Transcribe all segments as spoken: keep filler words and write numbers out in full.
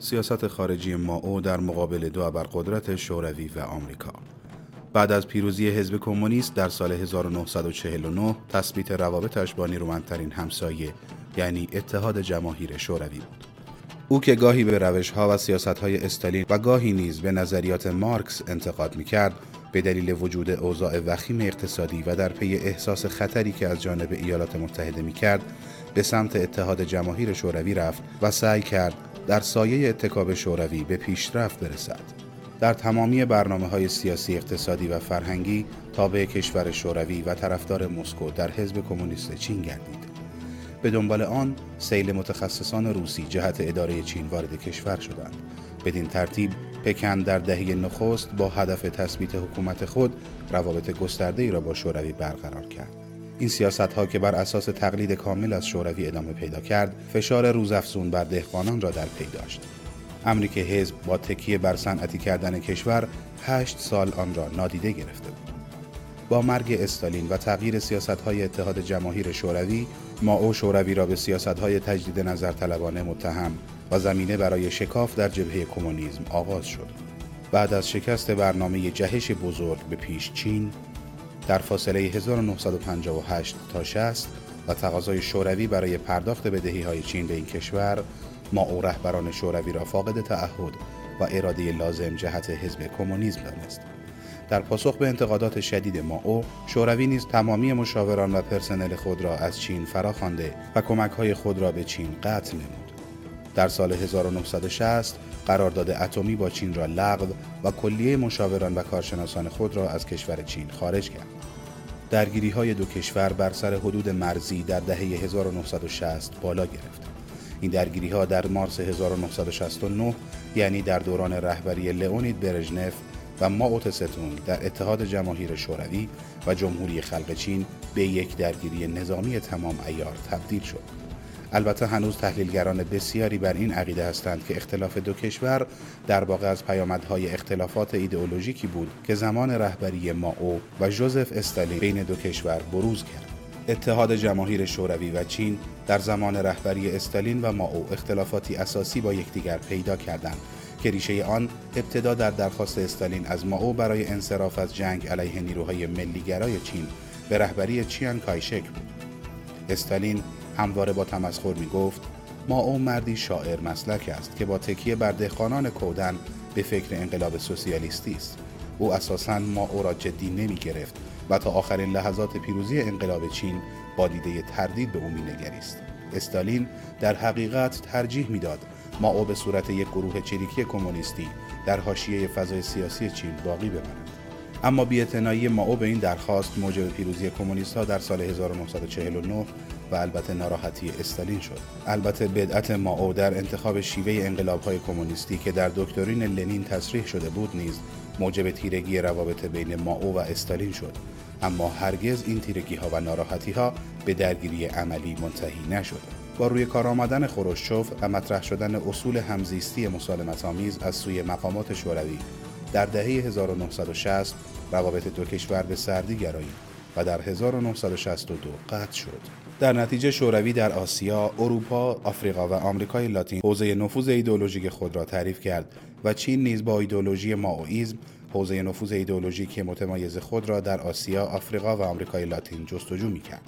سیاست خارجی مائو در مقابل دو ابرقدرت شوروی و آمریکا. بعد از پیروزی حزب کمونیست در سال هزار و نهصد و چهل و نه، تثبیت روابطش با نیرومندترین همسایه یعنی اتحاد جماهیر شوروی بود. او که گاهی به روش‌ها و سیاست‌های استالین و گاهی نیز به نظریات مارکس انتقاد می‌کرد، به دلیل وجود اوضاع وخیم اقتصادی و در پی احساس خطری که از جانب ایالات متحده می‌کرد، به سمت اتحاد جماهیر شوروی رفت و سعی کرد در سایه اتکاب شوروی به پیشرفت برسد. در تمامی برنامه‌های سیاسی، اقتصادی و فرهنگی تابع کشور شوروی و طرفدار مسکو در حزب کمونیست چین گردید. به دنبال آن، سیل متخصصان روسی جهت اداره چین وارد کشور شدند. بدین ترتیب پکن در دهه نخست با هدف تثبیت حکومت خود روابط گسترده‌ای را با شوروی برقرار کرد. این سیاست‌ها که بر اساس تقلید کامل از شوروی ادامه پیدا کرد، فشار روزافزون بر دهقانان را در پی داشت. امری که حزب با تکیه بر صنعتی کردن کشور هشت سال آن را نادیده گرفته بود. با مرگ استالین و تغییر سیاست‌های اتحاد جماهیر شوروی، مائو شوروی را به سیاست‌های تجدید نظرطلبانه متهم و زمینه برای شکاف در جبهه کمونیسم آغاز شد. بعد از شکست برنامه جهش بزرگ به پیش چین در فاصله هزار و نهصد و پنجاه و هشت تا شصت و تقاضای شوروی برای پرداخت بدهی‌های چین به این کشور، مائو رهبران شوروی را فاقد تعهد و اراده لازم جهت حزب کمونیسم دانست. در پاسخ به انتقادات شدید مائو، شوروی نیز تمامی مشاوران و پرسنل خود را از چین فراخوانده و کمک‌های خود را به چین قطع نمود. در سال هزار و نهصد و شصت قرارداد اتمی با چین را لغو و کلیه مشاوران و کارشناسان خود را از کشور چین خارج کرد. درگیری‌های دو کشور بر سر حدود مرزی در دهه هزار و نهصد و شصت بالا گرفت. این درگیری‌ها در مارس هزار و نهصد و شصت و نه، یعنی در دوران رهبری لئونید برژنف و مائو تسه-تونگ، در اتحاد جماهیر شوروی و جمهوری خلق چین به یک درگیری نظامی تمام عیار تبدیل شد. البته هنوز تحلیلگران بسیاری بر این عقیده هستند که اختلاف دو کشور در واقع از پیامدهای اختلافات ایدئولوژیکی بود که زمان رهبری مائو و ژوزف استالین بین دو کشور بروز کرد. اتحاد جماهیر شوروی و چین در زمان رهبری استالین و مائو اختلافاتی اساسی با یکدیگر پیدا کردند که ریشه آن ابتدا در درخواست استالین از مائو برای انصراف از جنگ علیه نیروهای ملیگرای چین به رهبری چیان کایشک بود. استالین همواره با تمسخر می گفت مائو مردی شاعر مسلک است که با تکیه بر دهقانان کودن به فکر انقلاب سوسیالیستی است. او اساساً مائو را جدی نمی گرفت و تا آخرین لحظات پیروزی انقلاب چین با دیده تردید به او می نگریست. استالین در حقیقت ترجیح می داد مائو به صورت یک گروه چریکی کمونیستی در حاشیه فضای سیاسی چین باقی بماند. اما بی‌اعتنایی مائو به این درخواست موجب پیروزی کمونیست‌ها در سال هزار و نهصد و چهل و نه و البته ناراحتی استالین شد. البته بدعت مائو در انتخاب شیوه انقلاب‌های کمونیستی که در دکترین لنین تصریح شده بود نیز موجب تیرگی روابط بین مائو و استالین شد، اما هرگز این تیرگی‌ها و ناراحتی‌ها به درگیری عملی منتهی نشد. با روی کار آمدن خروشچوف و مطرح شدن اصول همزیستی مسالمت‌آمیز از سوی مقامات شوروی در دهه هزار و نهصد و شصت روابط دو کشور به سردی گرایید و در هزار و نهصد و شصت و دو قطع شد. در نتیجه شوروی در آسیا، اروپا، آفریقا و آمریکای لاتین حوزه نفوذ ایدئولوژیک خود را تعریف کرد و چین نیز با ایدئولوژی مائوئیسم حوزه نفوذ ایدئولوژیکی متمایز خود را در آسیا، آفریقا و آمریکای لاتین جستجو می‌کرد.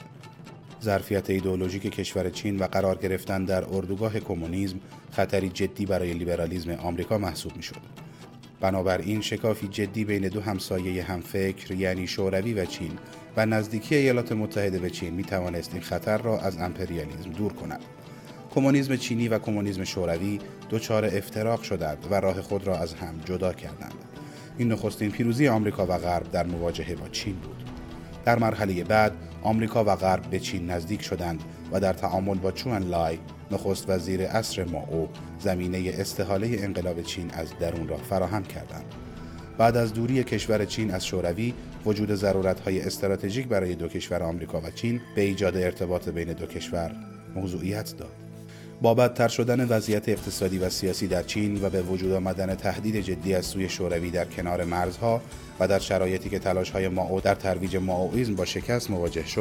ظرفیت ایدئولوژیک کشور چین و قرار گرفتن در اردوگاه کمونیسم خطری جدی برای لیبرالیسم آمریکا محسوب می‌شد. بنابراین شکافی جدی بین دو همسایه همفکر یعنی شوروی و چین و نزدیکی ایالات متحده به چین می‌توانست این خطر را از امپریالیسم دور کند. کمونیسم چینی و کمونیسم شوروی دچار افتراق شدند و راه خود را از هم جدا کردند. این نخستین پیروزی آمریکا و غرب در مواجهه با چین بود. در مرحله بعد آمریکا و غرب به چین نزدیک شدند و در تعامل با چو انلای، نخست وزیر عصر مائو، زمینه استحاله انقلاب چین از درون را فراهم کردند. بعد از دوری کشور چین از شوروی، وجود ضرورت‌های استراتژیک برای دو کشور آمریکا و چین به ایجاد ارتباط بین دو کشور موضوعیت داد. با بدتر شدن وضعیت اقتصادی و سیاسی در چین و به وجود آمدن تهدید جدی از سوی شوروی در کنار مرزها و در شرایطی که تلاش‌های مائو در ترویج مائوئیسم با شکست مواجه شد،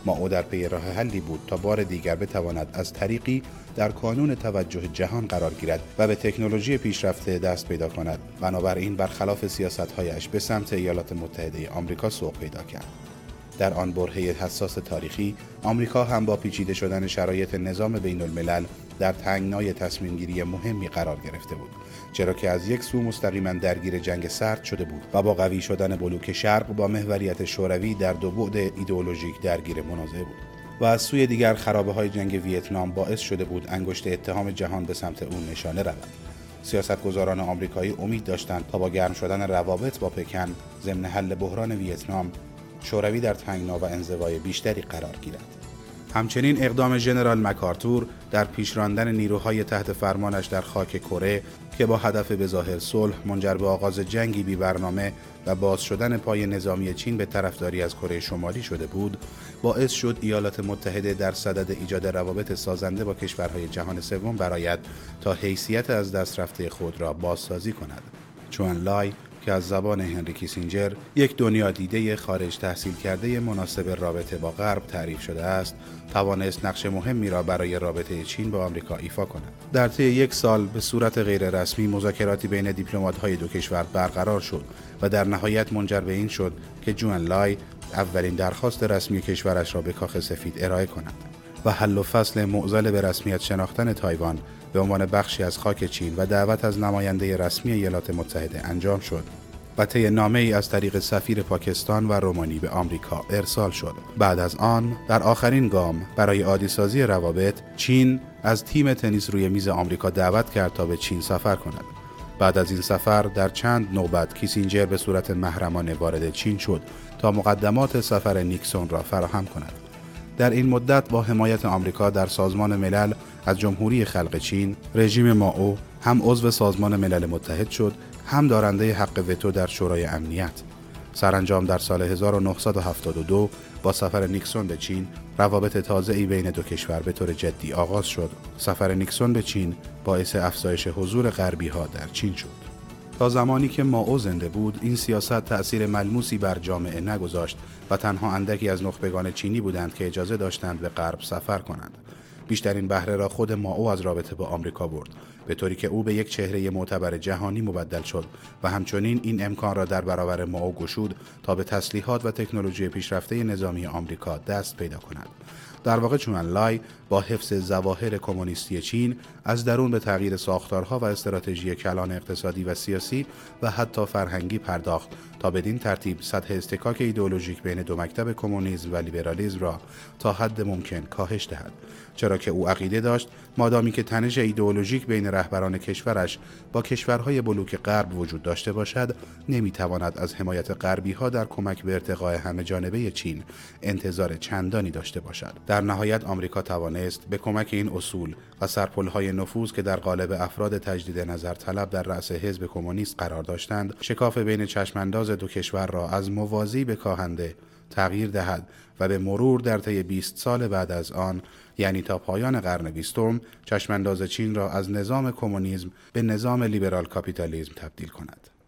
مائو در پی راه حلی بود تا بار دیگر بتواند از طریقی در کانون توجه جهان قرار گیرد و به تکنولوژی پیشرفته دست پیدا کند. بنابراین برخلاف سیاست‌هایش به سمت ایالات متحده آمریکا سوق پیدا کرد. در آن برهه حساس تاریخی، آمریکا هم با پیچیده شدن شرایط نظام بین الملل در تنگنای تصمیم‌گیری مهمی قرار گرفته بود، چرا که از یک سو مستقیما درگیر جنگ سرد شده بود و با قوی شدن بلوک شرق با محوریت شوروی در دو بعد ایدئولوژیک درگیر منازعه بود و از سوی دیگر خرابه‌های جنگ ویتنام باعث شده بود انگشت اتهام جهان به سمت او نشانه رود. سیاستگزاران آمریکایی امید داشتند تا با گرم شدن روابط با پکن ضمن حل بحران ویتنام، شوروی در تنگنا و انزوای بیشتری قرار گیرد. همچنین اقدام ژنرال مکارتور در پیشراندن نیروهای تحت فرمانش در خاک کره که با هدف بظاهر صلح منجر به آغاز جنگی بی برنامه و باز شدن پای نظامی چین به طرفداری از کره شمالی شده بود، باعث شد ایالات متحده در صدد ایجاد روابط سازنده با کشورهای جهان سوم برآید تا حیثیت از دست رفته خود را بازسازی کند. چوان لای که از زبان هنری کیسینجر یک دنیا دیده خارج تحصیل کرده مناسب رابطه با غرب تعریف شده است، توانست نقش مهمی را برای رابطه چین با آمریکا ایفا کند. در طی یک سال به صورت غیر رسمی مذاکراتی بین دیپلمات‌های دو کشور برقرار شد و در نهایت منجر به این شد که چوان لای اولین درخواست رسمی کشورش را به کاخ سفید ارائه کند و حل و فصل معضل به رسمیت شناختن تایوان به عنوان بخشی از خاک چین و دعوت از نماینده رسمی ایالات متحده انجام شد و طی نامه‌ای از طریق سفیر پاکستان و رومانی به آمریکا ارسال شد. بعد از آن در آخرین گام برای عادی‌سازی روابط، چین از تیم تنیس روی میز آمریکا دعوت کرد تا به چین سفر کند. بعد از این سفر در چند نوبت کیسینجر به صورت محرمانه وارد چین شد تا مقدمات سفر نیکسون را فراهم کند. در این مدت با حمایت آمریکا در سازمان ملل از جمهوری خلق چین، رژیم مائو هم عضو سازمان ملل متحد شد، هم دارنده حق وتو در شورای امنیت. سرانجام در سال هزار و نهصد و هفتاد و دو با سفر نیکسون به چین، روابط تازه‌ای بین دو کشور به طور جدی آغاز شد. سفر نیکسون به چین باعث افزایش حضور غربی‌ها در چین شد. تا زمانی که مائو زنده بود، این سیاست تأثیر ملموسی بر جامعه نگذاشت و تنها اندکی از نخبگان چینی بودند که اجازه داشتند به غرب سفر کنند. بیشترین بهره را خود مائو از رابطه با آمریکا برد، به طوری که او به یک چهره معتبر جهانی مبدل شد و همچنین این امکان را در برابر مائو گشود تا به تسلیحات و تکنولوژی پیشرفته نظامی آمریکا دست پیدا کند. در واقع چوان لای با حفظ ظواهر کمونیستی چین از درون به تغییر ساختارها و استراتژی کلان اقتصادی و سیاسی و حتی فرهنگی پرداخت تا بدین ترتیب سطح اصطکاک ایدئولوژیک بین دو مکتب کمونیسم و لیبرالیسم را تا حد ممکن کاهش دهد، چرا که او عقیده داشت مادامی که تنش ایدئولوژیک بین رهبران کشورش با کشورهای بلوک غرب وجود داشته باشد، نمیتواند از حمایت غربی‌ها در کمک به ارتقاء همه جانبه چین انتظار چندانی داشته باشد. در نهایت آمریکا توانست به کمک این اصول و سرپل‌های نفوذ که در قالب افراد تجدید نظر طلب در رأس حزب کمونیست قرار داشتند، شکاف بین چشمانداز دو کشور را از موازی به کاهنده تغییر دهد و به مرور در طی بیست سال بعد از آن، یعنی تا پایان قرن بیستم، چشمانداز چین را از نظام کمونیسم به نظام لیبرال کاپیتالیسم تبدیل کند.